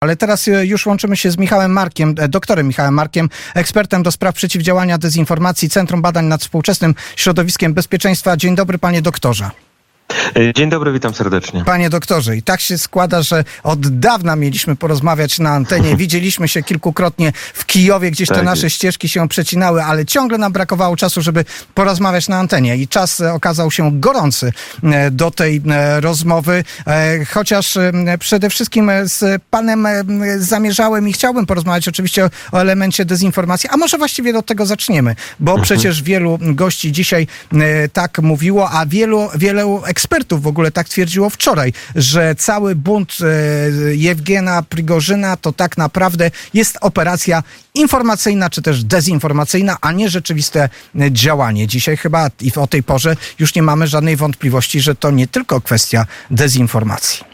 Ale teraz już łączymy się z Michałem Markiem, doktorem Michałem Markiem, ekspertem do spraw przeciwdziałania dezinformacji Centrum Badań nad Współczesnym Środowiskiem Bezpieczeństwa. Dzień dobry, panie doktorze. Dzień dobry, witam serdecznie. Panie doktorze, i tak się składa, że od dawna mieliśmy porozmawiać na antenie. Widzieliśmy się kilkukrotnie w Kijowie, gdzieś te nasze ścieżki się przecinały, ale ciągle nam brakowało czasu, żeby porozmawiać na antenie. I czas okazał się gorący do tej rozmowy, chociaż przede wszystkim z panem zamierzałem i chciałbym porozmawiać oczywiście o elemencie dezinformacji, a może właściwie od tego zaczniemy, bo przecież wielu gości dzisiaj tak mówiło, a wielu ekspertów w ogóle tak twierdziło wczoraj, że cały bunt Jewgena Prigorzyna to tak naprawdę jest operacja informacyjna czy też dezinformacyjna, a nie rzeczywiste działanie. Dzisiaj chyba i o tej porze już nie mamy żadnej wątpliwości, że to nie tylko kwestia dezinformacji.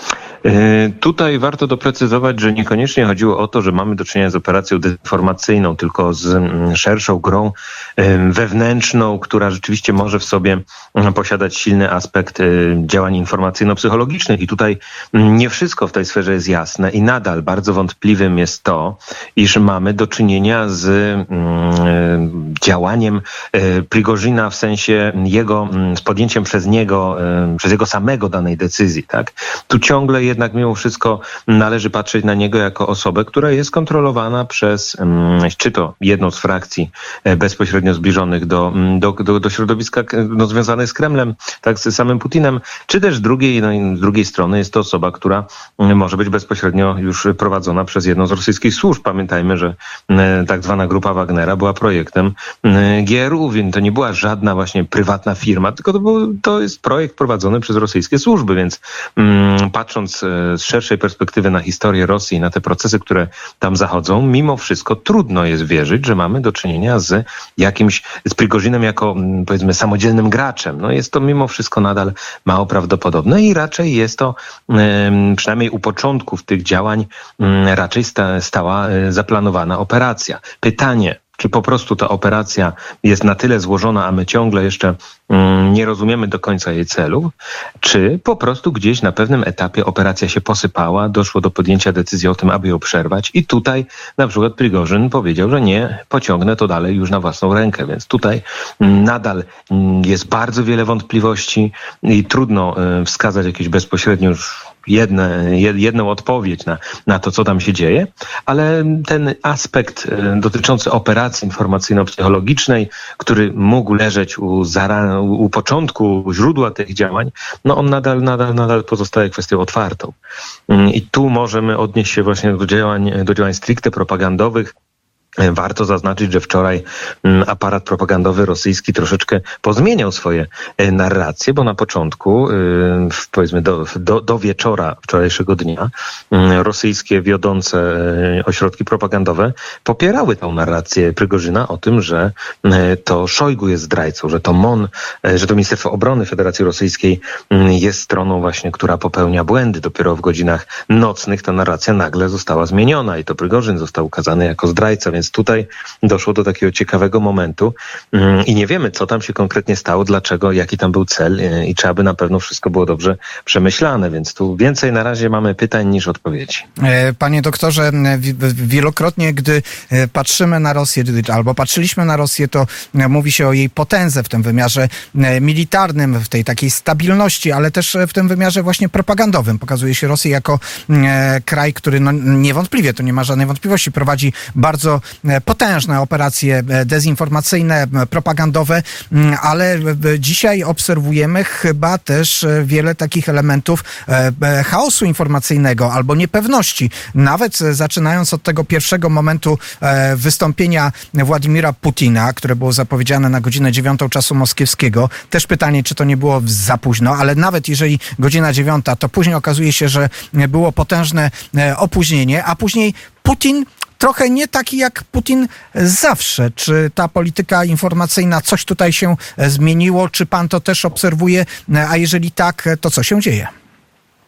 Tutaj warto doprecyzować, że niekoniecznie chodziło o to, że mamy do czynienia z operacją dezinformacyjną, tylko z szerszą grą wewnętrzną, która rzeczywiście może w sobie posiadać silny aspekt działań informacyjno-psychologicznych. I tutaj nie wszystko w tej sferze jest jasne i nadal bardzo wątpliwym jest to, iż mamy do czynienia z działaniem Prigorzyna w sensie z podjęciem przez jego samego danej decyzji, tak? Tu ciągle jednak mimo wszystko należy patrzeć na niego jako osobę, która jest kontrolowana przez czy to jedną z frakcji bezpośrednio zbliżonych do środowiska związanych z Kremlem, tak, z samym Putinem, czy też z drugiej strony jest to osoba, która może być bezpośrednio już prowadzona przez jedną z rosyjskich służb. Pamiętajmy, że tak zwana grupa Wagnera była projektem GRU, więc to nie była żadna właśnie prywatna firma, tylko to jest projekt prowadzony przez rosyjskie służby, więc patrząc z szerszej perspektywy na historię Rosji i na te procesy, które tam zachodzą, mimo wszystko trudno jest wierzyć, że mamy do czynienia z Prigorzynem jako, powiedzmy, samodzielnym graczem. No jest to mimo wszystko nadal mało prawdopodobne i raczej jest to, przynajmniej u początków tych działań, raczej stała zaplanowana operacja. Pytanie, czy po prostu ta operacja jest na tyle złożona, a my ciągle jeszcze nie rozumiemy do końca jej celów, czy po prostu gdzieś na pewnym etapie operacja się posypała, doszło do podjęcia decyzji o tym, aby ją przerwać i tutaj na przykład Prigorzyn powiedział, że nie, pociągnę to dalej już na własną rękę, więc tutaj nadal jest bardzo wiele wątpliwości i trudno wskazać jakieś bezpośrednio już jedną odpowiedź na to, co tam się dzieje, ale ten aspekt dotyczący operacji informacyjno-psychologicznej, który mógł leżeć u początku, u źródła tych działań, no on nadal pozostaje kwestią otwartą. I tu możemy odnieść się właśnie do działań stricte propagandowych. Warto zaznaczyć, że wczoraj aparat propagandowy rosyjski troszeczkę pozmieniał swoje narracje, bo na początku, powiedzmy do wieczora wczorajszego dnia, rosyjskie wiodące ośrodki propagandowe popierały tą narrację Prigorzyna o tym, że to Szojgu jest zdrajcą, że to Ministerstwo Obrony Federacji Rosyjskiej jest stroną właśnie, która popełnia błędy. Dopiero w godzinach nocnych ta narracja nagle została zmieniona i to Prigorzyn został ukazany jako zdrajca, więc tutaj doszło do takiego ciekawego momentu i nie wiemy, co tam się konkretnie stało, dlaczego, jaki tam był cel i czy aby na pewno wszystko było dobrze przemyślane, więc tu więcej na razie mamy pytań niż odpowiedzi. Panie doktorze, wielokrotnie, gdy patrzymy na Rosję, albo patrzyliśmy na Rosję, to mówi się o jej potędze w tym wymiarze militarnym, w tej takiej stabilności, ale też w tym wymiarze właśnie propagandowym. Pokazuje się Rosję jako kraj, który niewątpliwie, to nie ma żadnej wątpliwości, prowadzi bardzo potężne operacje dezinformacyjne, propagandowe, ale dzisiaj obserwujemy chyba też wiele takich elementów chaosu informacyjnego albo niepewności. Nawet zaczynając od tego pierwszego momentu wystąpienia Władimira Putina, które było zapowiedziane na godzinę 9 czasu moskiewskiego. Też pytanie, czy to nie było za późno, ale nawet jeżeli godzina 9, to później okazuje się, że było potężne opóźnienie, a później Putin trochę nie taki jak Putin zawsze. Czy ta polityka informacyjna, coś tutaj się zmieniło? Czy pan to też obserwuje? A jeżeli tak, to co się dzieje?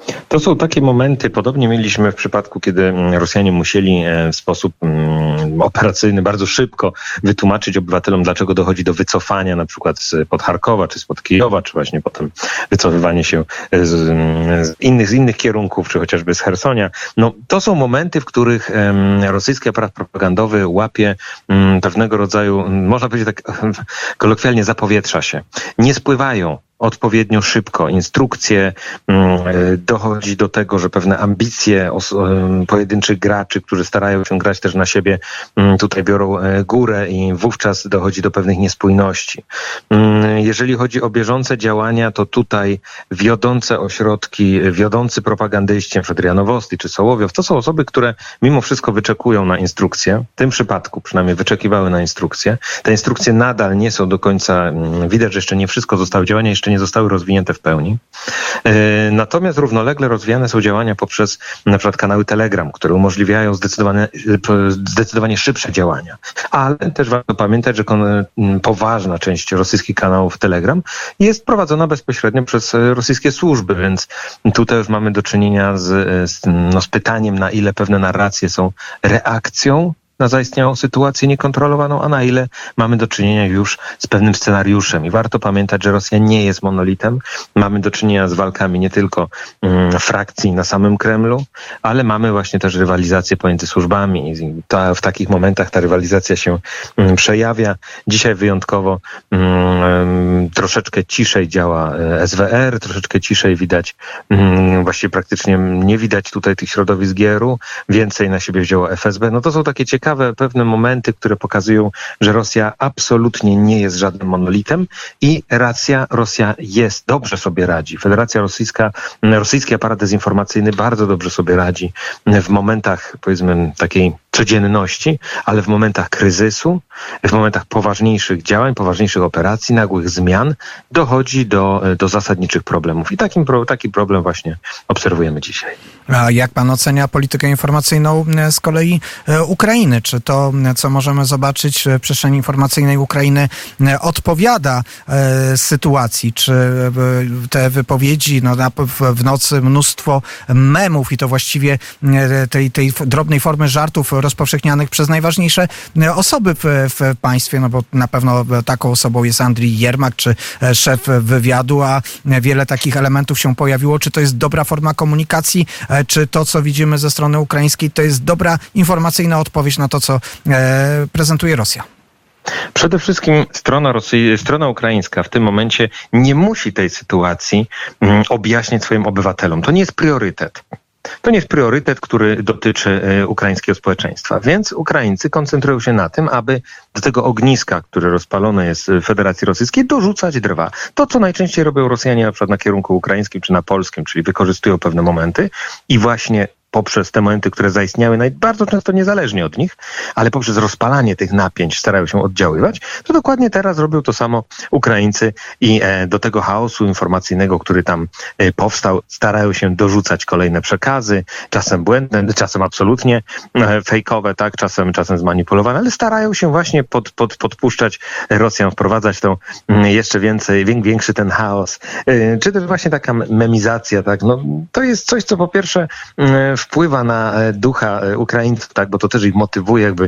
To są takie momenty, podobnie mieliśmy w przypadku, kiedy Rosjanie musieli w sposób operacyjny bardzo szybko wytłumaczyć obywatelom, dlaczego dochodzi do wycofania na przykład spod Charkowa, czy spod Kijowa, czy właśnie potem wycofywanie się z innych kierunków, czy chociażby z Chersonia. No, to są momenty, w których rosyjski aparat propagandowy łapie pewnego rodzaju, można powiedzieć tak kolokwialnie, zapowietrza się. Nie spływają odpowiednio szybko. Instrukcje, dochodzi do tego, że pewne ambicje pojedynczych graczy, którzy starają się grać też na siebie, tutaj biorą górę i wówczas dochodzi do pewnych niespójności. Jeżeli chodzi o bieżące działania, to tutaj wiodące ośrodki, wiodący propagandyści, np. Janowosty czy Sołowiow, to są osoby, które mimo wszystko wyczekują na instrukcje. W tym przypadku przynajmniej wyczekiwały na instrukcje. Te instrukcje nadal nie są do końca, widać, że jeszcze nie wszystko zostało, działania jeszcze nie zostały rozwinięte w pełni. Natomiast równolegle rozwijane są działania poprzez na przykład kanały Telegram, które umożliwiają zdecydowanie szybsze działania. Ale też warto pamiętać, że poważna część rosyjskich kanałów Telegram jest prowadzona bezpośrednio przez rosyjskie służby, więc tutaj już mamy do czynienia z pytaniem, na ile pewne narracje są reakcją na zaistniałą sytuację niekontrolowaną, a na ile mamy do czynienia już z pewnym scenariuszem. I warto pamiętać, że Rosja nie jest monolitem. Mamy do czynienia z walkami nie tylko frakcji na samym Kremlu, ale mamy właśnie też rywalizację pomiędzy służbami. I w takich momentach ta rywalizacja się przejawia. Dzisiaj wyjątkowo troszeczkę ciszej działa SWR, troszeczkę ciszej widać, właściwie praktycznie nie widać tutaj tych środowisk GRU, więcej na siebie wzięło FSB. No to są takie ciekawe pewne momenty, które pokazują, że Rosja absolutnie nie jest żadnym monolitem i Rosja dobrze sobie radzi. Federacja Rosyjska, rosyjski aparat dezinformacyjny bardzo dobrze sobie radzi w momentach, powiedzmy, takiej codzienności, ale w momentach kryzysu, w momentach poważniejszych działań, poważniejszych operacji, nagłych zmian dochodzi do zasadniczych problemów. I taki problem właśnie obserwujemy dzisiaj. A jak pan ocenia politykę informacyjną z kolei Ukrainy? Czy to, co możemy zobaczyć w przestrzeni informacyjnej Ukrainy, odpowiada sytuacji? Czy te wypowiedzi, w nocy mnóstwo memów i to właściwie tej drobnej formy żartów rozpowszechnianych przez najważniejsze osoby w państwie, no bo na pewno taką osobą jest Andrii Jermak, czy szef wywiadu, a wiele takich elementów się pojawiło. Czy to jest dobra forma komunikacji? Czy to, co widzimy ze strony ukraińskiej, to jest dobra informacyjna odpowiedź na to, co prezentuje Rosja? Przede wszystkim strona ukraińska w tym momencie nie musi tej sytuacji objaśniać swoim obywatelom. To nie jest priorytet. To nie jest priorytet, który dotyczy ukraińskiego społeczeństwa. Więc Ukraińcy koncentrują się na tym, aby do tego ogniska, które rozpalone jest w Federacji Rosyjskiej, dorzucać drwa. To, co najczęściej robią Rosjanie na przykład na kierunku ukraińskim czy na polskim, czyli wykorzystują pewne momenty i właśnie poprzez te momenty, które zaistniały bardzo często niezależnie od nich, ale poprzez rozpalanie tych napięć starają się oddziaływać, to dokładnie teraz robią to samo Ukraińcy i do tego chaosu informacyjnego, który tam powstał, starają się dorzucać kolejne przekazy, czasem błędne, czasem absolutnie fejkowe, tak, czasem zmanipulowane, ale starają się właśnie podpuszczać Rosjan, wprowadzać tą jeszcze większy ten chaos, czy też właśnie taka memizacja, tak, no to jest coś, co po pierwsze wpływa na ducha Ukraińców, tak, bo to też ich motywuje, jakby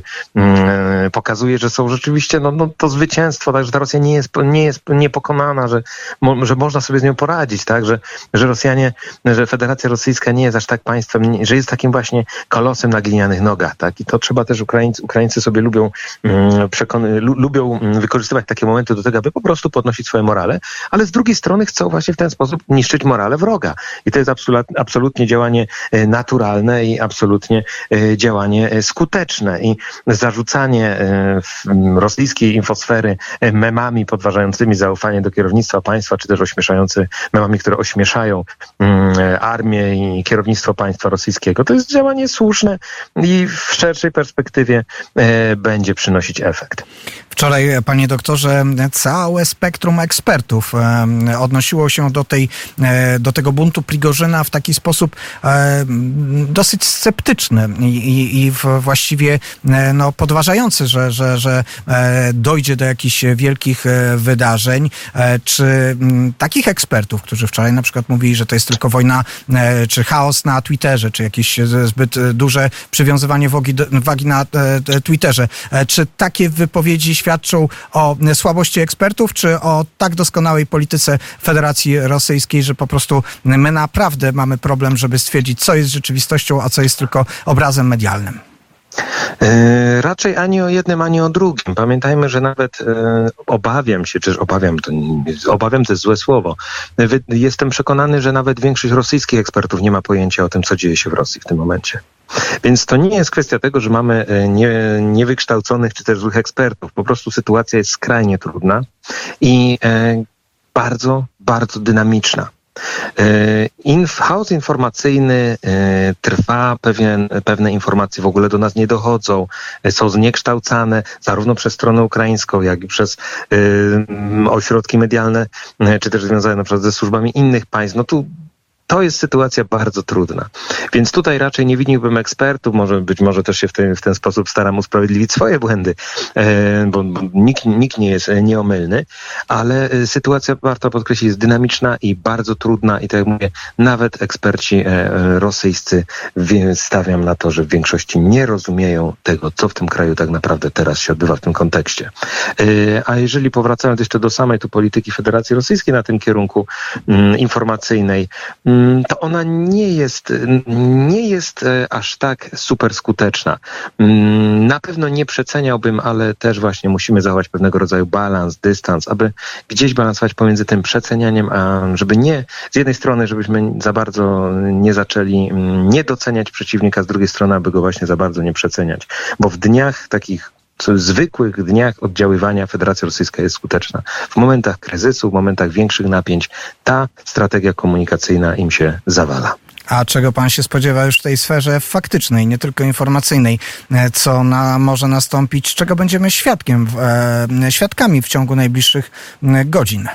pokazuje, że są rzeczywiście to zwycięstwo, tak, że ta Rosja nie jest niepokonana, że można sobie z nią poradzić, tak, że Federacja Rosyjska nie jest aż tak państwem, że jest takim właśnie kolosem na glinianych nogach, tak, i to trzeba też Ukraińcy sobie lubią wykorzystywać takie momenty do tego, aby po prostu podnosić swoje morale, ale z drugiej strony chcą właśnie w ten sposób niszczyć morale wroga. I to jest absolutnie działanie naturalne i absolutnie działanie skuteczne. I zarzucanie rosyjskiej infosfery memami podważającymi zaufanie do kierownictwa państwa, czy też memami, które ośmieszają armię i kierownictwo państwa rosyjskiego, to jest działanie słuszne i w szerszej perspektywie będzie przynosić efekt. Wczoraj, panie doktorze, całe spektrum ekspertów odnosiło się do tego buntu Prigorzyna w taki sposób dosyć sceptyczny i właściwie podważający, że dojdzie do jakichś wielkich wydarzeń. Czy takich ekspertów, którzy wczoraj na przykład mówili, że to jest tylko wojna, czy chaos na Twitterze, czy jakieś zbyt duże przywiązywanie wagi na Twitterze, czy takie wypowiedzi świadczą o słabości ekspertów, czy o tak doskonałej polityce Federacji Rosyjskiej, że po prostu my naprawdę mamy problem, żeby stwierdzić, co jest rzeczywistością, a co jest tylko obrazem medialnym? Raczej ani o jednym, ani o drugim. Pamiętajmy, że nawet obawiam to jest złe słowo. Jestem przekonany, że nawet większość rosyjskich ekspertów nie ma pojęcia o tym, co dzieje się w Rosji w tym momencie. Więc to nie jest kwestia tego, że mamy niewykształconych czy też złych ekspertów. Po prostu sytuacja jest skrajnie trudna i bardzo, bardzo dynamiczna. Chaos informacyjny trwa, pewne informacje w ogóle do nas nie dochodzą, są zniekształcane zarówno przez stronę ukraińską, jak i przez ośrodki medialne, czy też związane na przykład ze służbami innych państw. To jest sytuacja bardzo trudna. Więc tutaj raczej nie winiłbym ekspertów, być może też się w ten sposób staram usprawiedliwić swoje błędy, bo nikt nie jest nieomylny, ale sytuacja, warto podkreślić, jest dynamiczna i bardzo trudna i tak jak mówię, nawet eksperci rosyjscy stawiam na to, że w większości nie rozumieją tego, co w tym kraju tak naprawdę teraz się odbywa w tym kontekście. A jeżeli powracając jeszcze do samej tu polityki Federacji Rosyjskiej na tym kierunku informacyjnej, to ona nie jest aż tak super skuteczna. Na pewno nie przeceniałbym, ale też właśnie musimy zachować pewnego rodzaju balans, dystans, aby gdzieś balansować pomiędzy tym przecenianiem, a żeby nie, z jednej strony, żebyśmy za bardzo nie zaczęli nie doceniać przeciwnika, z drugiej strony, aby go właśnie za bardzo nie przeceniać. Bo w dniach takich zwykłych dniach oddziaływania Federacja Rosyjska jest skuteczna. W momentach kryzysu, w momentach większych napięć ta strategia komunikacyjna im się zawala. A czego pan się spodziewa już w tej sferze faktycznej, nie tylko informacyjnej? Co może nastąpić? Czego będziemy świadkami w ciągu najbliższych godzin?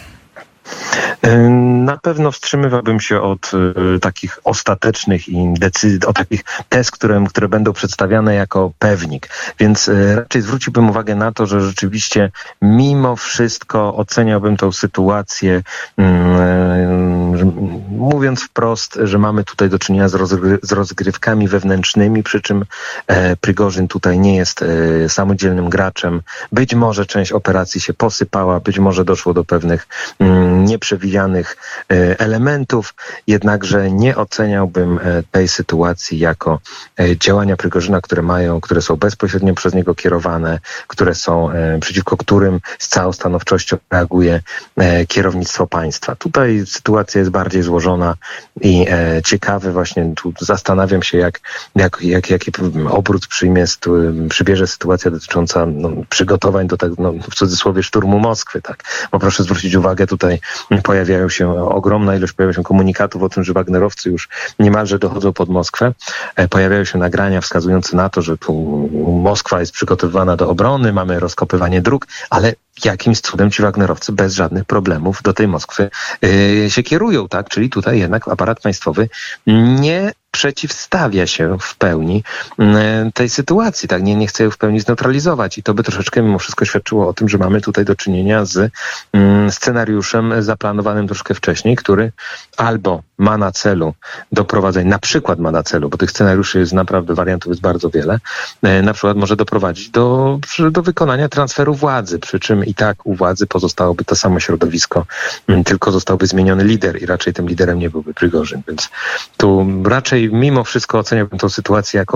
Na pewno wstrzymywałbym się od takich ostatecznych od takich tez, które będą przedstawiane jako pewnik. Więc raczej zwróciłbym uwagę na to, że rzeczywiście mimo wszystko oceniałbym tą sytuację, mówiąc wprost, że mamy tutaj do czynienia z rozgrywkami wewnętrznymi, przy czym Prigorzyn tutaj nie jest samodzielnym graczem. Być może część operacji się posypała, być może doszło do pewnych nieprzewidzianych elementów, jednakże nie oceniałbym tej sytuacji jako działania Prigorzyna, które są bezpośrednio przez niego kierowane, przeciwko którym z całą stanowczością reaguje kierownictwo państwa. Tutaj sytuacja jest bardziej złożona i ciekawy właśnie, tu zastanawiam się, jaki obrót przybierze sytuacja dotycząca przygotowań do w cudzysłowie szturmu Moskwy, tak. Bo proszę zwrócić uwagę, tutaj ogromna ilość komunikatów o tym, że Wagnerowcy już niemalże dochodzą pod Moskwę. Pojawiają się nagrania wskazujące na to, że tu Moskwa jest przygotowywana do obrony, mamy rozkopywanie dróg, ale jakimś cudem ci Wagnerowcy bez żadnych problemów do tej Moskwy się kierują, tak? Czyli tutaj jednak aparat państwowy nie przeciwstawia się w pełni tej sytuacji, tak? Nie chce ją w pełni zneutralizować i to by troszeczkę mimo wszystko świadczyło o tym, że mamy tutaj do czynienia z scenariuszem zaplanowanym troszkę wcześniej, który albo ma na celu doprowadzenie, na przykład ma na celu, bo tych scenariuszy jest naprawdę, wariantów jest bardzo wiele, na przykład może doprowadzić do wykonania transferu władzy, przy czym i tak u władzy pozostałoby to samo środowisko, tylko zostałby zmieniony lider i raczej tym liderem nie byłby Prigorzyn, więc tu raczej mimo wszystko oceniałbym tę sytuację jako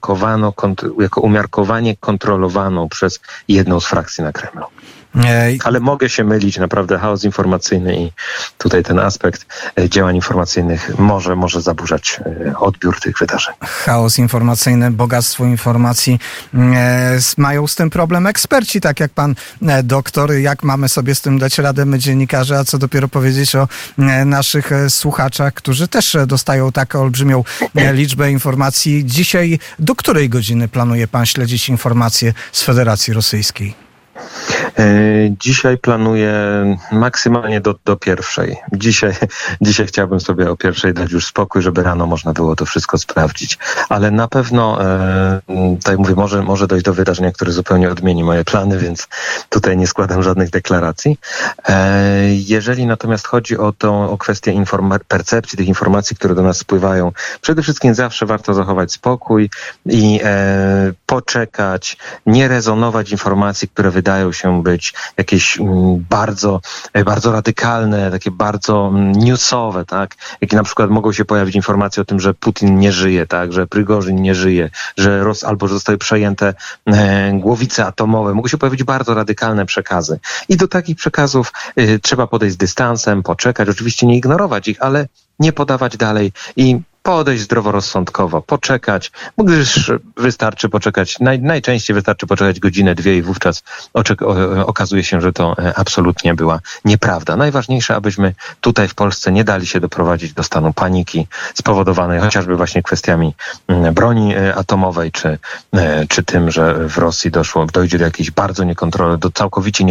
umiarkowanie kontrolowaną przez jedną z frakcji na Kremlu. Ale mogę się mylić, naprawdę chaos informacyjny i tutaj ten aspekt działań informacyjnych może zaburzać odbiór tych wydarzeń. Chaos informacyjny, bogactwo informacji. Mają z tym problem eksperci, tak jak pan doktor. Jak mamy sobie z tym dać radę my dziennikarze, a co dopiero powiedzieć o naszych słuchaczach, którzy też dostają tak olbrzymią liczbę informacji. Dzisiaj do której godziny planuje pan śledzić informacje z Federacji Rosyjskiej? Dzisiaj planuję maksymalnie do pierwszej. Dzisiaj chciałbym sobie o pierwszej dać już spokój, żeby rano można było to wszystko sprawdzić. Ale na pewno, tak mówię, może dojść do wydarzenia, które zupełnie odmieni moje plany, więc tutaj nie składam żadnych deklaracji. Jeżeli natomiast chodzi o kwestię percepcji tych informacji, które do nas spływają, przede wszystkim zawsze warto zachować spokój i poczekać, nie rezonować informacji, które wydają się być jakieś bardzo, bardzo radykalne, takie bardzo newsowe, tak? Jakie na przykład mogą się pojawić informacje o tym, że Putin nie żyje, tak? Że Prigorzyn nie żyje, albo że zostały przejęte głowice atomowe. Mogą się pojawić bardzo radykalne przekazy. I do takich przekazów trzeba podejść z dystansem, poczekać, oczywiście nie ignorować ich, ale nie podawać dalej i podejść zdroworozsądkowo, poczekać, gdyż wystarczy poczekać, najczęściej wystarczy poczekać godzinę, dwie i wówczas okazuje się, że to absolutnie była nieprawda. Najważniejsze, abyśmy tutaj w Polsce nie dali się doprowadzić do stanu paniki spowodowanej chociażby właśnie kwestiami broni atomowej, czy tym, że w Rosji dojdzie do jakiejś do całkowicie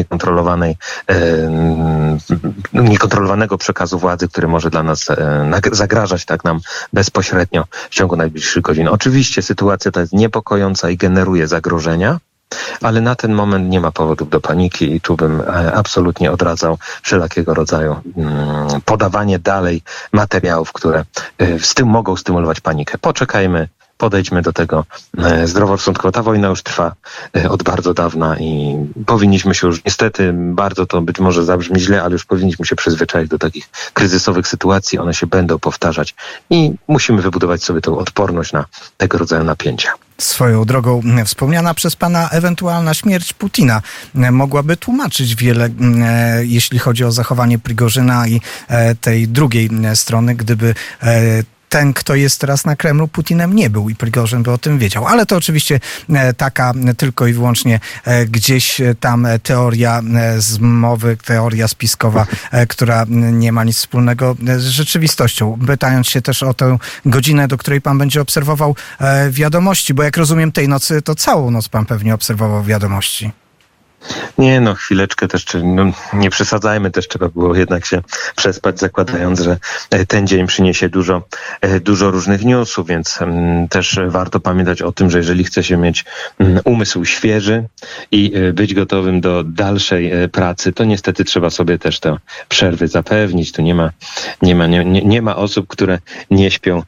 niekontrolowanego przekazu władzy, który może dla nas zagrażać tak nam bezpośrednio w ciągu najbliższych godzin. Oczywiście sytuacja ta jest niepokojąca i generuje zagrożenia, ale na ten moment nie ma powodów do paniki i tu bym absolutnie odradzał wszelkiego rodzaju podawanie dalej materiałów, które mogą stymulować panikę. Poczekajmy, podejdźmy do tego zdroworozsądkowo. Ta wojna już trwa od bardzo dawna i powinniśmy się już niestety, bardzo to być może zabrzmi źle, ale już powinniśmy się przyzwyczaić do takich kryzysowych sytuacji. One się będą powtarzać i musimy wybudować sobie tą odporność na tego rodzaju napięcia. Swoją drogą wspomniana przez pana ewentualna śmierć Putina mogłaby tłumaczyć wiele, jeśli chodzi o zachowanie Prigorzyna i tej drugiej strony, gdyby ten, kto jest teraz na Kremlu, Putinem nie był i Prigorzyn by o tym wiedział. Ale to oczywiście taka tylko i wyłącznie gdzieś tam teoria zmowy, teoria spiskowa, która nie ma nic wspólnego z rzeczywistością. Pytając się też o tę godzinę, do której pan będzie obserwował wiadomości, bo jak rozumiem tej nocy, to całą noc pan pewnie obserwował wiadomości. Nie, chwileczkę też, nie przesadzajmy, też trzeba było jednak się przespać, zakładając, że ten dzień przyniesie dużo różnych newsów, więc też warto pamiętać o tym, że jeżeli chce się mieć umysł świeży i być gotowym do dalszej pracy, to niestety trzeba sobie też te przerwy zapewnić. Tu nie ma osób, które nie śpią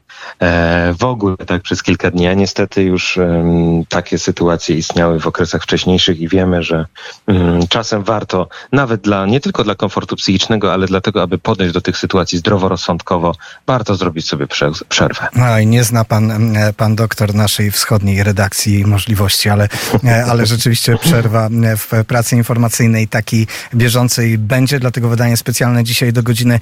w ogóle tak przez kilka dni, a niestety już takie sytuacje istniały w okresach wcześniejszych i wiemy, że czasem warto, nawet nie tylko dla komfortu psychicznego, ale dlatego, aby podejść do tych sytuacji zdroworozsądkowo, warto zrobić sobie przerwę. No i nie zna pan doktor naszej wschodniej redakcji i możliwości, ale rzeczywiście przerwa w pracy informacyjnej takiej bieżącej będzie, dlatego wydanie specjalne dzisiaj do godziny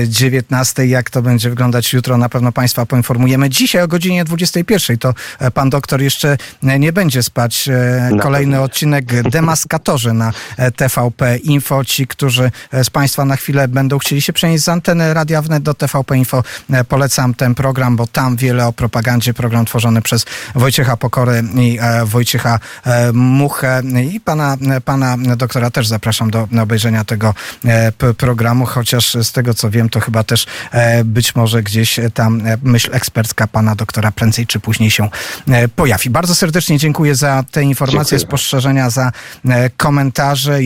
19. Jak to będzie wyglądać jutro, na pewno państwa poinformujemy. Dzisiaj o godzinie 21. To pan doktor jeszcze nie będzie spać. Kolejny odcinek Demaskatorzy na TVP Info. Ci, którzy z państwa na chwilę będą chcieli się przenieść z anteny Radia Wnet do TVP Info, polecam ten program, bo tam wiele o propagandzie. Program tworzony przez Wojciecha Pokorę i Wojciecha Muchę. I pana doktora też zapraszam do obejrzenia tego programu, chociaż z tego co wiem, to chyba też być może gdzieś tam myśl ekspercka pana doktora prędzej czy później się pojawi. Bardzo serdecznie dziękuję za te informacje, spostrzeżenia, za komentarze.